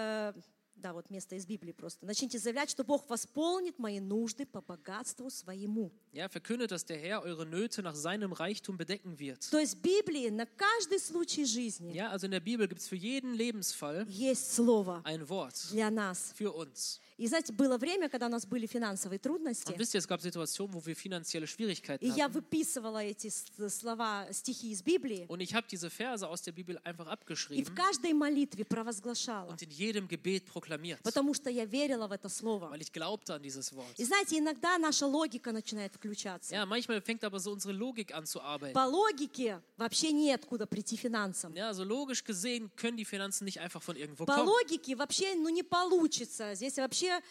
да, вот место из Библии просто. Начните заявлять, что Бог восполнит мои нужды по богатству своему. ja, verkündet, dass der Herr eure Nöte nach seinem Reichtum bedecken wird. То есть в Библии на каждый случай жизни Ja, also in der Bibel gibt es für jeden Lebensfall есть слово ein Wort для нас. für uns. И знаете, было время, когда у нас были финансовые трудности, Und wisst ihr, es gab Situationen, wo wir finanzielle Schwierigkeiten и я hatten. выписывала эти слова, стихи из Библии, Und ich habe diese Verse aus der Bibel einfach и в abgeschrieben каждой молитве провозглашала, und in jedem Gebet proklamiert, потому что я верила в это слово. weil ich glaubte an dieses Wort. И знаете, иногда наша логика начинает включаться. Ja, manchmal fängt aber so unsere Logik an zu arbeiten. По логике вообще неоткуда прийти финансам. Ja, so logisch gesehen können die Finanzen nicht einfach von irgendwo По kommen. логике вообще не получится. Здесь вообще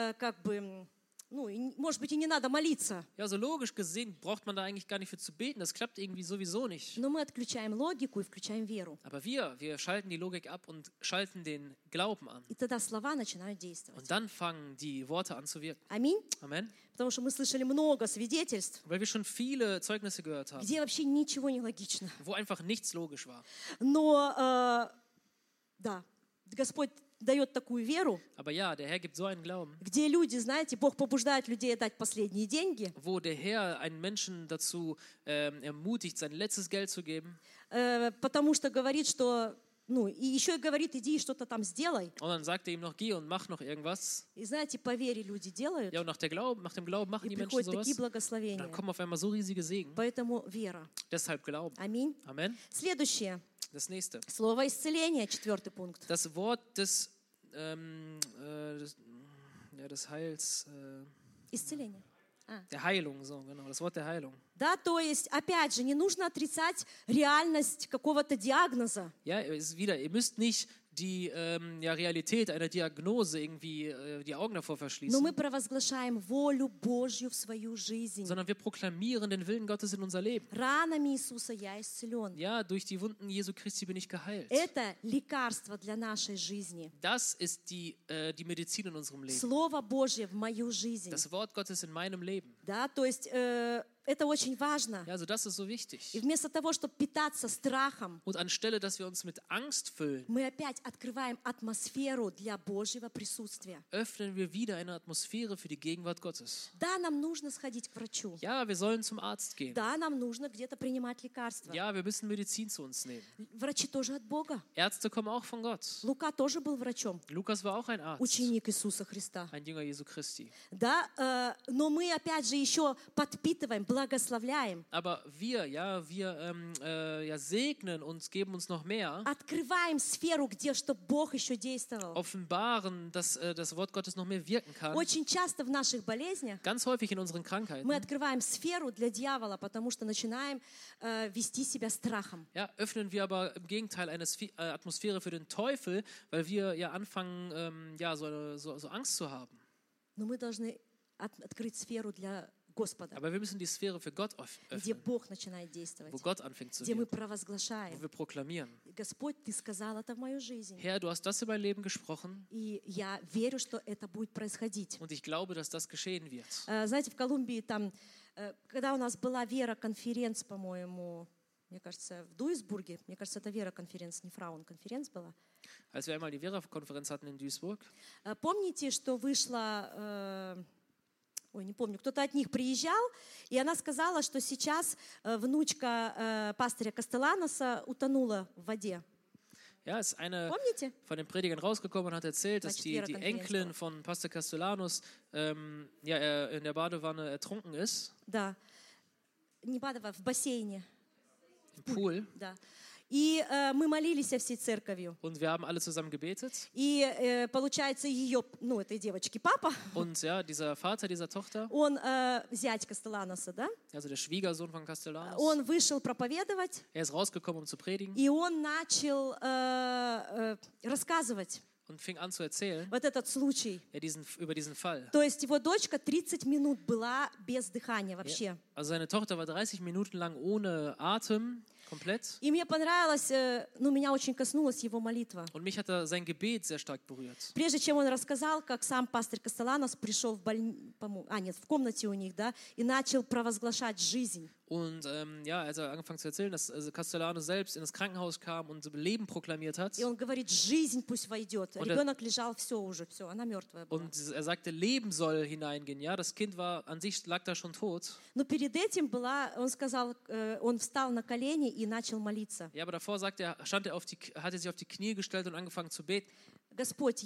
может быть, и не надо молиться. Ja, so logisch gesehen braucht man da eigentlich gar nicht für zu beten. Das klappt irgendwie sowieso nicht. Но мы отключаем логику и включаем веру. Aber wir schalten die Logik ab und schalten den Glauben an. И тогда слова начинают действовать. Und dann fangen die Worte an zu wirken. Аминь. Amen. Потому что мы слышали много свидетельств, Weil wir schon viele Zeugnisse gehört haben, где вообще ничего не логично. wo einfach nichts logisch war. Но, да, Господь дает такую веру, Aber ja, der Herr gibt so einen Glauben, где люди, знаете, Бог побуждает людей дать последние деньги, wo der Herr einen Menschen dazu ermutigt, sein letztes Geld zu geben. потому что говорит, что, и еще и говорит, иди и что-то там сделай. Und dann sagt er ihm noch, geh und mach noch irgendwas. И знаете, по вере люди делают, Ja, und nach dem Glauben machen и die Menschen приходят sowas. такие Dann благословения. kommen auf einmal so riesige Segen. Поэтому вера. Deshalb Glauben. Аминь. Amen. Следующее. Das nächste. Слово исцеления, 4 пункт. Das Wort des Heils, Исцеление. der Heilung, so genau, das Wort der Heilung. Да, то есть, опять же, не нужно отрицать реальность какого-то диагноза. Ja, ihr müsst nicht die Realität einer Diagnose irgendwie die Augen davor Но verschließen, мы провозглашаем волю Божью в свою жизнь. sondern wir proklamieren den Willen Gottes in unser Leben. Ранами Иисуса я исцелен. Ja, durch die Wunden Jesu Christi bin ich geheilt. Это лекарство для нашей жизни. Das ist die Medizin in unserem Leben. Слово Божье в мою жизнь. Das Wort Gottes in meinem Leben. Да, то есть это очень важно. Ja, also das ist so wichtig. И вместо того, чтобы питаться страхом, Und anstelle, dass wir uns mit Angst füllen, мы опять открываем атмосферу для Божьего присутствия. öffnen wir wieder eine Atmosphäre für die Gegenwart Gottes. Да, нам нужно сходить к врачу. Ja, wir sollen zum Arzt gehen. Да, нам нужно где-то принимать лекарства. Ja, wir müssen Medizin zu uns nehmen. Врачи тоже от Бога. Ärzte kommen auch von Gott. Лука тоже был врачом, Lukas war auch ein Arzt, ученик Иисуса Христа. ein Jünger Jesu Christi. Да, но мы опять же еще подпитываем, благословляем, Aber wir segnen uns, geben uns noch mehr, открываем сферу, где что Бог еще действовал. offenbaren, dass das Wort Gottes noch mehr wirken kann. Очень часто в наших болезнях Ganz häufig in unseren Krankheiten, мы открываем сферу для дьявола, потому что начинаем вести себя страхом. ja, öffnen wir aber im Gegenteil eine Atmosphäre für den Teufel, weil wir ja anfangen, so Angst zu haben. Но мы должны открыть сферу для Господа, Aber wir müssen die Sphäre für Gott где öffnen, Бог начинает действовать, wo Gott anfängt zu где мы wirken, провозглашаем: wo wir proklamieren. Господь, Ты сказал это в мою жизнь. Herr, du hast das über mein Leben gesprochen И я верю, что это будет происходить. und ich glaube, dass das geschehen wird. Знаете, в Колумбии там, когда у нас была Вера-конференц, по-моему, мне кажется, в Дуйсбурге, мне кажется, это Вера-конференц, не Фраун-конференц была. Als wir einmal die Vera-Konferenz hatten in Duisburg, Помните, что вышла, не помню, кто-то от них приезжал, и она сказала, что сейчас внучка пастыря Кастеланоса утонула в воде. ja, ist eine Помните? von den Predigern rausgekommen und hat erzählt, dass die Enkelin von Pastor Castellanos in der Badewanne ertrunken ist, Да. Не Бадова, в бассейне. im Pool. Да. И мы молились всей церковью. Und wir haben alle zusammen gebetet. И получается, ее, этой девочки папа, Und ja, dieser Vater dieser Tochter, он зять Кастеланоса, да? also der Schwiegersohn von Castellanos, Он вышел проповедовать, er ist rausgekommen, um zu predigen и он начал рассказывать und fing an zu erzählen вот этот случай. ja, über diesen Fall. То есть его дочка 30 минут была без дыхания вообще. Also seine Tochter war 30 Minuten lang ohne Atem, komplett. И мне понравилось, меня очень коснулась его молитва. Und mich hat sein Gebet sehr stark berührt. Прежде чем он рассказал, как сам пастырь Кастелланос пришел в комнате у них, да, и начал провозглашать жизнь. Und als er angefangen zu erzählen, dass Castellanos selbst in das Krankenhaus kam und Leben proklamiert hat. И он говорит: жизнь пусть войдет. Ребенок лежал, все, она мертвая была. Und er sagte, Leben soll hineingehen. Ja, das Kind war an sich, lag da schon tot. Но перед этим он сказал, он встал на колени и начал молиться. Ja, aber davor hatte er sich auf die Knie gestellt und angefangen zu beten. Господь,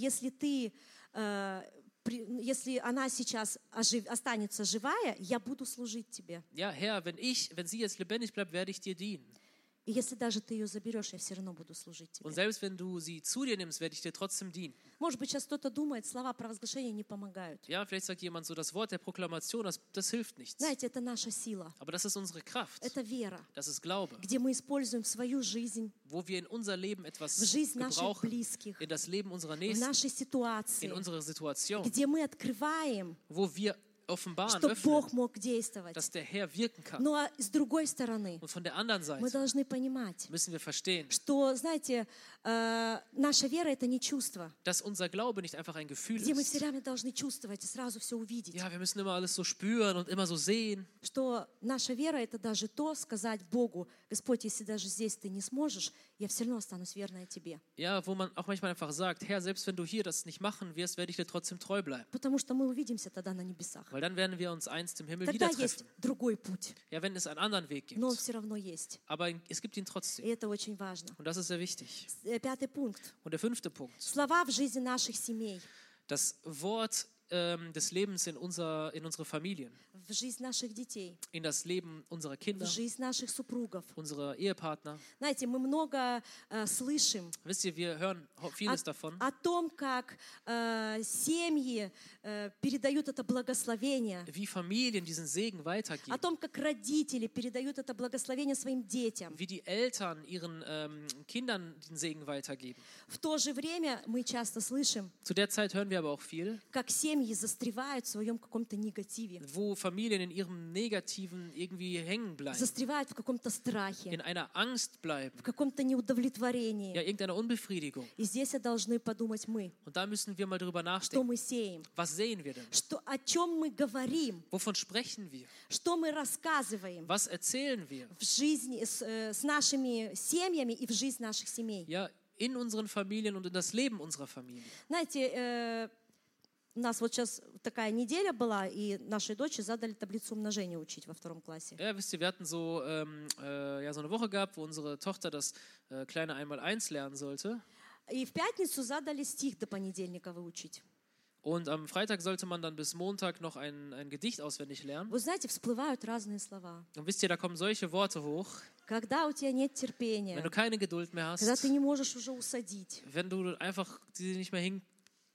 если она сейчас останется живая, я буду служить Тебе. Ja, Herr, wenn sie jetzt lebendig bleibt, werde ich dir dienen. И если даже Ты ее заберешь, я все равно буду служить Тебе. Und selbst wenn du sie zu dir nimmst, werde ich dir trotzdem dienen. Может быть, сейчас кто-то думает, слова провозглашения не помогают. Ja, vielleicht sagt jemand so, das Wort der Proklamation, das hilft nichts. Знаете, это наша сила. Aber das ist unsere Kraft. Это вера, Das ist Glaube, где мы используем свою жизнь, wo wir in unser Leben etwas в жизнь наших gebrauchen, близких, in das Leben unserer в Nächsten, нашей ситуации, in unsere Situation, где мы открываем, wo wir offenbaren, что öffnen, Бог мог действовать. dass der Herr wirken kann. Но с другой стороны, Und von der anderen мы Seite должны понимать, müssen wir verstehen, что, знаете, наша вера — это не чувство, dass unser Glaube nicht einfach ein Gefühl где мы все ist. время должны чувствовать и сразу все увидеть. Ja, wir müssen immer alles so spüren und immer so sehen. Что наша вера — это даже то, сказать Богу: Господь, если даже здесь Ты не сможешь, я все равно останусь верной Тебе. Ja, wo man auch manchmal einfach sagt, Herr, selbst wenn du hier das nicht machen wirst, werde ich dir trotzdem treu bleiben. Потому что мы увидимся тогда на небесах. Weil dann werden wir uns einst im Himmel Тогда wieder есть treffen. другой путь, Ja, wenn es einen anderen Weg gibt. но он все равно есть. Aber es gibt ihn И trotzdem. это очень важно. Und das ist sehr wichtig. 5 пункт. Und der 5. Punkt. Слова в жизни наших семей, Das Wort des Lebens in unsere Familien, в жизнь наших детей, in das Leben unserer в Kinder, жизнь наших супругов. unserer Ehepartner. Знаете, мы много слышим Wisst ihr, wir hören vieles davon, о том, как семьи передают это благословение, wie Familien diesen Segen о weitergeben, том, как родители передают это благословение своим детям. wie die Eltern ihren Kindern den Segen weitergeben. В то же время мы часто слышим, Zu der Zeit hören wir aber auch viel, как семьи застревают в своем каком-то негативе, wo Familien in ihrem Negativen irgendwie hängen bleiben, застревают в каком-то страхе, in einer Angst bleiben, в каком-то ja, неудовлетворении. irgendeiner Unbefriedigung. И здесь должны подумать мы, Und da müssen wir mal drüber что nachdenken. мы сеем, Was sehen wir denn? о чем мы говорим, Wovon sprechen wir? что мы рассказываем Was erzählen wir? в жизни с нашими семьями и в жизнь наших семей. Ja, in unseren Familien und in das Leben unserer Familie. Знаете, у нас вот сейчас такая неделя была, и нашей дочери задали таблицу умножения учить во 2 классе. Ja, wisst ihr, wir hatten so eine Woche gehabt, wo unsere Tochter das kleine Einmaleins lernen sollte. И в пятницу задали стих до понедельника выучить. Und am Freitag sollte man dann bis Montag noch ein Gedicht auswendig lernen. Вы знаете, всплывают разные слова. Und wisst ihr, da kommen solche Worte hoch. Когда у тебя нет Wenn терпения, du keine Geduld mehr когда hast, ты не можешь уже усадить, wenn du einfach sie nicht mehr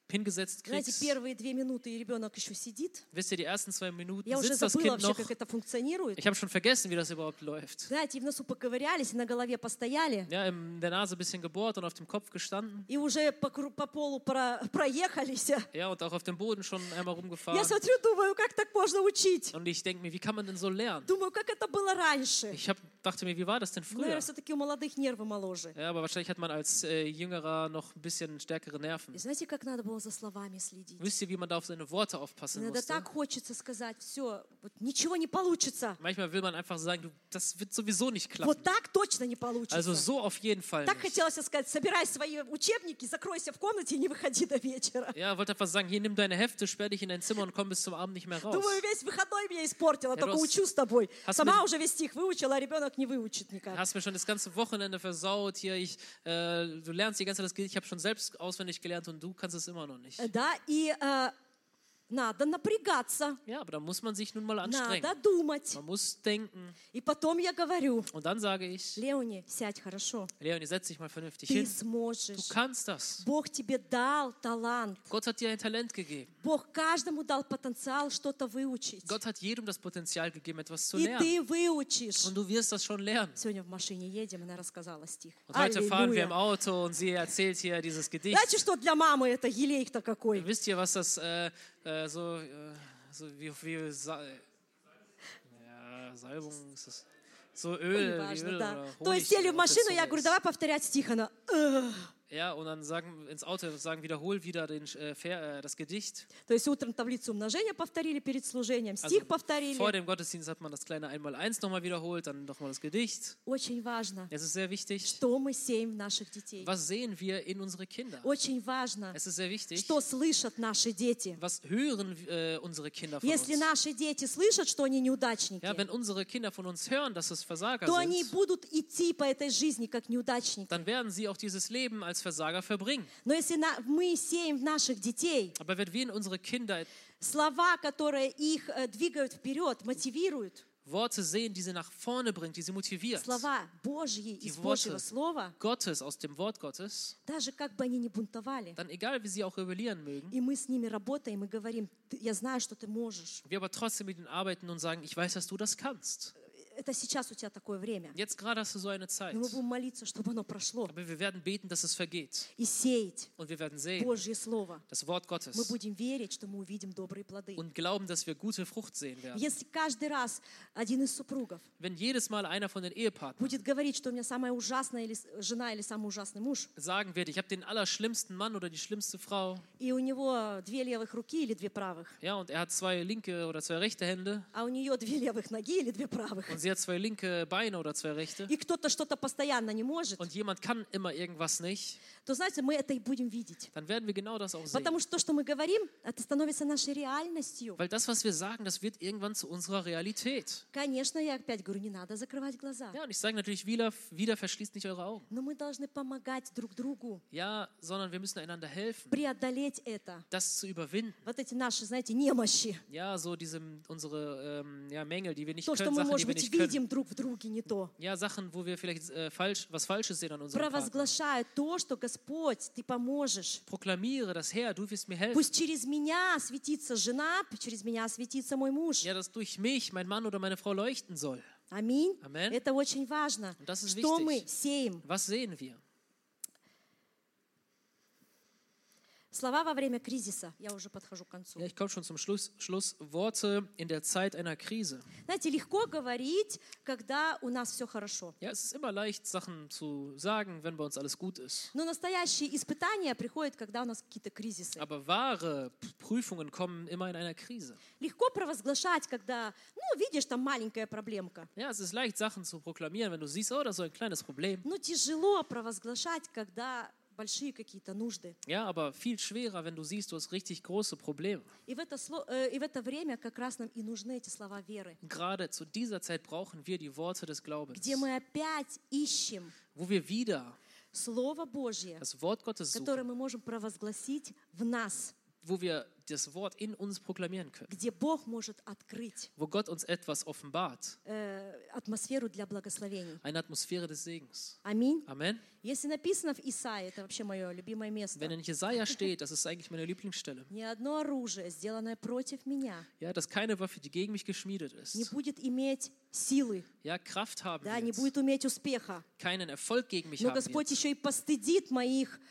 hingesetzt Знаете, kriegst, первые 2 минуты и ребенок еще сидит. wisst ihr, die ersten 2 Minuten Я уже sitzt das забыла Kind вообще, noch. как это функционирует. Ich habe schon vergessen, wie das überhaupt läuft. Знаете, и в носу поковырялись, и на голове постояли, Ja, in der Nase ein bisschen gebohrt und auf dem Kopf gestanden. и уже по полу проехались. Ja, und auch auf dem Boden schon einmal Я rumgefahren. смотрю, думаю, как так можно учить? Und ich denke mir, wie kann man denn so lernen? Думаю, как это было раньше? Dachte mir, wie war das denn früher? Наверное, все-таки у молодых нервы моложе. Ja, aber wahrscheinlich hat man als Jüngerer noch ein bisschen stärkere Nerven. И знаете, как надо было за словами следить? Wisst ihr, wie man da auf seine Worte aufpassen Иногда musste? так хочется сказать, все, вот ничего не получится. Manchmal will man einfach sagen, du, das wird sowieso nicht klappen. Вот так точно не получится. Also so auf jeden Fall Так nicht. хотелось сказать, собирай свои учебники, закройся в комнате и не выходи до вечера. Ja, wollte einfach sagen, hier nimm deine Hefte, sperr dich in dein Zimmer und komm bis zum Abend nicht mehr raus. Думаю, весь выходной меня испортила, Ja, только du hast- учу с тобой. hast Сама mir- уже весь стих выучила, а ребенок не выучит никак. Hast mir schon das ganze Wochenende versaut. Hier, du lernst die ganze Zeit das Gedicht. Ich habe schon selbst auswendig gelernt und du kannst es immer noch nicht. Да, и надо напрягаться, Ja, aber da muss man sich nun mal anstrengen. надо думать. Man muss denken. И потом я говорю, Und dann sage ich, Леони, сядь хорошо, Leonie, setz dich mal vernünftig ты hin. Du сможешь. kannst das. Бог тебе дал талант. Gott hat dir ein Talent gegeben. Бог каждому дал потенциал что-то выучить. Gott hat jedem das Potenzial gegeben, etwas zu И lernen. ты выучишь. Und du wirst das schon lernen. Сегодня в машине едем, она рассказала стих. Und heute fahren wir Аллилуйя. im Auto und sie erzählt hier dieses Gedicht. Знаете, что для мамы это елей-то какой? Wisst ihr, was das so wie Salbung ist das? So Öl, wie Неважно, Öl да. oder То Honig есть сели в auf der машину, Zunge я говорю, ist. давай повторять стих. Она, «Ugh». Ja, und dann ins Auto wiederhol wieder das Gedicht. То есть утром таблицу умножения повторили перед служением, Also, стих повторили. vor dem Gottesdienst hat man das kleine Einmaleins nochmal wiederholt, dann nochmal das Gedicht. Очень важно, Es ist sehr wichtig, что мы сеем в наших детей. was sehen wir in unsere Kinder. Очень важно, Es ist sehr wichtig, что слышат наши дети. was hören unsere Kinder von Если uns. наши дети слышат, что они Ja, неудачники, wenn unsere Kinder von uns hören, dass es Versager то они sind, будут идти по этой жизни как неудачники. dann werden sie auch dieses Leben als Versager verbringen. Но если мы сеем в наших детей Aber wenn wir in unsere Kinder слова, которые их двигают вперед, мотивируют, Worte sehen, die sie nach vorne bringt, die sie motiviert, слова Божьи из Die Божьего Worte Слова, Gottes, aus dem Wort Gottes, даже как бы они ни бунтовали, dann egal, wie sie auch rebellieren mögen, и мы с ними работаем и говорим, я знаю, что ты можешь. wir aber trotzdem mit ihnen arbeiten und sagen, ich weiß, dass du das kannst. Это сейчас у тебя такое время. Jetzt gerade hast du so eine Zeit. Но мы будем молиться, чтобы оно прошло. Aber wir werden beten, dass es vergeht. И сеять Und wir werden sehen, Божье Слово. das Wort Мы Gottes. будем верить, что мы увидим добрые плоды. Und glauben, dass wir gute Frucht sehen werden. Если каждый раз один из супругов Wenn jedes Mal einer von den Ehepartnern будет говорить, что у меня самая ужасная жена или самый ужасный муж, sagen wird, ich habe den allerschlimmsten Mann oder die schlimmste Frau, и у него 2 левых руки или 2 правых, ja, und er hat 2 linke oder 2 rechte Hände а у нее 2 левых ноги или 2 правых, und sie hat 2 linke Beine oder 2 rechte и кто-то что-то постоянно не может, und jemand kann immer irgendwas nicht, то, знаете, мы это и будем видеть. dann werden wir genau das auch sehen. Потому что то, что мы говорим, это становится нашей реальностью. Weil das, was wir sagen, das wird irgendwann zu unserer Realität. Конечно, я опять говорю, не надо закрывать глаза. Ja, und ich sage natürlich wieder verschließt nicht eure Augen. Но мы должны помогать друг другу, Ja, sondern wir müssen einander helfen, преодолеть это. das zu überwinden. Вот эти наши, знаете, немощи. Ja, so unsere Mängel, die wir nicht То, что können, мы, Sachen, может die wir быть, nicht können. видим друг в друге не то. Ja, Sachen, wo wir vielleicht was Falsches sehen an unserem Partner. Провозглашаю то, что Господь, Ты поможешь. Proklamiere das, Herr, du wirst mir helfen. Пусть через меня светится жена, через меня светится мой муж. Ja, dass durch mich mein Mann oder meine Frau leuchten soll. Аминь. Amen. Это очень важно. Und das ist Что wichtig. мы сеем? Was sehen wir? Слова во время кризиса. Я уже подхожу к концу. Ja, ich komme schon zum Schluss. Worte in der Zeit einer Krise. Знаете, легко говорить, когда у нас все хорошо. Ja, es ist immer leicht, Sachen zu sagen, wenn bei uns alles gut ist. Но настоящие испытания приходят, когда у нас какие-то кризисы. Aber wahre Prüfungen kommen immer in einer Krise. Легко провозглашать, когда, видишь, там маленькая проблемка. Ja, es ist leicht, Sachen zu proklamieren, wenn du siehst, oh, das ist so ein kleines Problem. Но тяжело провозглашать, когда большие какие-то нужды. Ja, aber viel schwerer, wenn du siehst, du hast richtig große Probleme. И в это время как раз нам и нужны эти слова веры, Gerade zu dieser Zeit brauchen wir die Worte des Glaubens, где мы опять ищем wo wir wieder Слово Божье, das Wort Gottes которое suchen, мы можем провозгласить в нас. wo wir das Wort in uns proklamieren können, где Бог может открыть wo Gott uns etwas offenbart, атмосферу для благословений. eine Atmosphäre des Segens. Аминь. Amen. Если написано в Исаии, это вообще мое любимое место, Wenn in Jesaja steht, das ist eigentlich meine Lieblingsstelle, ни одно оружие, сделанное против меня, ja, dass keine Waffe, die gegen mich geschmiedet не ist, будет иметь силы, ja, Kraft haben да, не wird, будет иметь успеха. keinen Erfolg gegen mich Но haben Господь wird, еще и постыдит моих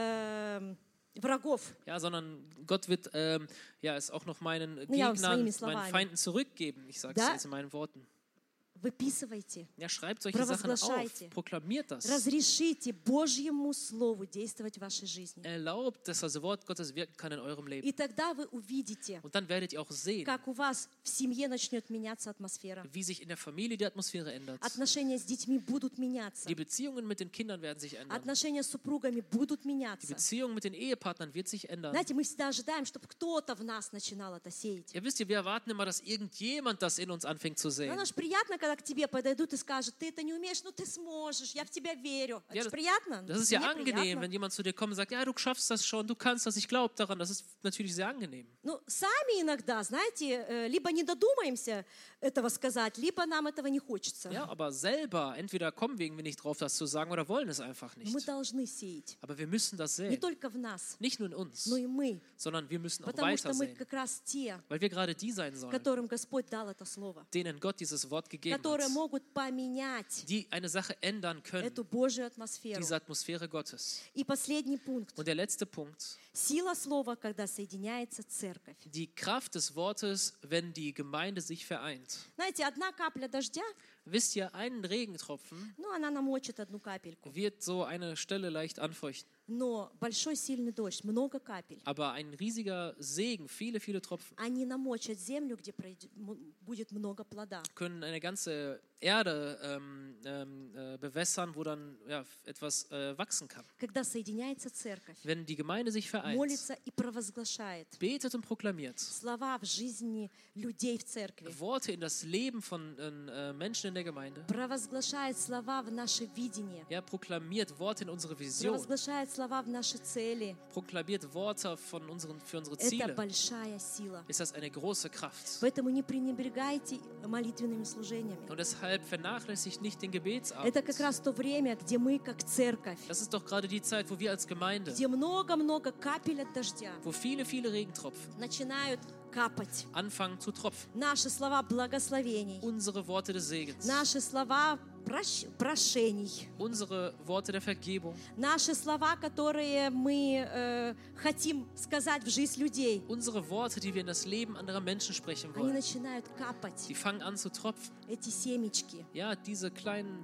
врагов. ja, sondern Gott wird ja, es auch noch meinen Ja, Gegnern, своими meinen словами. Feinden zurückgeben. Ich sage es Да. jetzt in meinen Worten. Выписывайте, Ja, schreibt solche Sachen auf, Провозглашайте. proklamiert das. разрешите Божьему Слову действовать в вашей жизни. Erlaubt, dass das Wort Gottes wirken kann in eurem Leben. И тогда вы увидите, Und dann werdet ihr auch sehen, как у вас в семье начнет меняться атмосфера. wie sich in der Familie die Atmosphäre ändert. Отношения с детьми будут меняться. Die Beziehungen mit den Kindern werden sich ändern. Отношения с супругами будут Die меняться. Beziehung mit den Ehepartnern wird sich ändern. Знаете, мы всегда ожидаем, чтобы кто-то в нас начинал это сеять. Ihr wisst ja, wir erwarten immer, dass irgendjemand das in uns anfängt zu Но sehen. оно же приятно, когда к тебе подойдут и скажут, ты это не умеешь, но ты сможешь, я в тебя верю. Это Ja, же приятно. Das ist ja Мне angenehm, приятно. wenn jemand zu dir kommt und sagt, ja, du schaffst das schon, du kannst das, ich glaube daran. Das ist natürlich sehr angenehm. Ну, сами иногда, знаете, либо не додумаемся этого сказать, либо нам этого не хочется. Ja, aber selber, entweder kommen wir irgendwie nicht drauf, das zu sagen, oder wollen es einfach Но мы nicht. должны сеять. Aber wir müssen das Не sehen. только в нас, Nicht nur in uns, но и мы. sondern wir müssen auch Потому что weiter мы sehen. как раз те, Weil wir gerade die sein sollen, которым Господь дал это слово, denen Gott dieses Wort gegeben которые hat, могут поменять die eine Sache ändern können, эту Божью атмосферу. diese Atmosphäre Gottes. И последний пункт. Und der letzte Punkt, Сила слова, когда соединяется церковь. die Kraft des Wortes, wenn die Gemeinde sich vereint. Знаете, одна капля дождя, Wisst ihr, ein Regentropfen ну, она намочит одну капельку. wird so eine Stelle leicht anfeuchten. Но большой сильный дождь, много капель, Aber ein riesiger Segen, viele, viele Tropfen, они намочат землю, где будет много плода. können eine ganze Erde bewässern, wo dann ja, etwas wachsen kann. Когда соединяется церковь, Wenn die Gemeinde sich vereint, молится и провозглашает betet und proklamiert, слова в жизни людей в церкви, Worte in das Leben von Menschen in der Gemeinde, провозглашает слова в наше видение, ja, proklamiert Worte in unsere Vision, провозглашает слова в наши цели. proklamiert Worte für unsere Это Ziele, большая сила. ist das eine große Kraft. Поэтому не пренебрегайте молитвенными служениями. Und deshalb vernachlässigt nicht den Gebetsabend. Это как раз то время, где мы, как церковь, Das ist doch gerade die Zeit, wo wir als Gemeinde, где много-много капель от дождя wo viele, viele Regentropfen начинают капать. anfangen zu tropfen. Наши слова благословений, Unsere Worte des Segens, наши слова прошений, unsere Worte der Vergebung, наши слова, которые мы хотим сказать в жизнь людей, unsere Worte, die wir in das Leben anderer Menschen sprechen они wollen, начинают капать, die fangen an zu tropfen. эти семечки. Ja, diese kleinen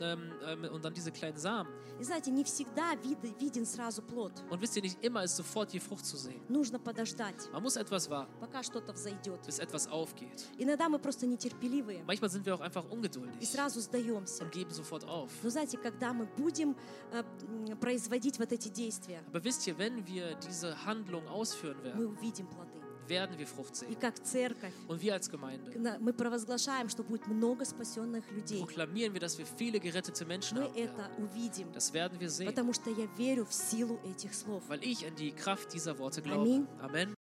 und dann diese kleinen Samen. И знаете, не всегда виден сразу плод. Und wisst ihr, nicht immer ist sofort die Frucht zu sehen. Нужно подождать, Man muss etwas warten, пока что-то взойдет. bis etwas aufgeht. Иногда мы просто нетерпеливые Manchmal sind wir auch einfach и ungeduldig сразу сдаемся. und geben sofort auf. Но знаете, когда мы будем производить вот эти действия, Aber wisst ihr, wenn wir diese Handlung ausführen мы werden, увидим плоды. werden wir Frucht И sehen. как церковь, Und wir als Gemeinde мы провозглашаем, что будет много спасенных людей. proklamieren wir, dass wir viele gerettete Menschen Мы haben это werden. увидим, Das werden wir sehen, потому что я верю в силу этих слов. weil ich an die Kraft dieser Worte glaube. Amen. Amen.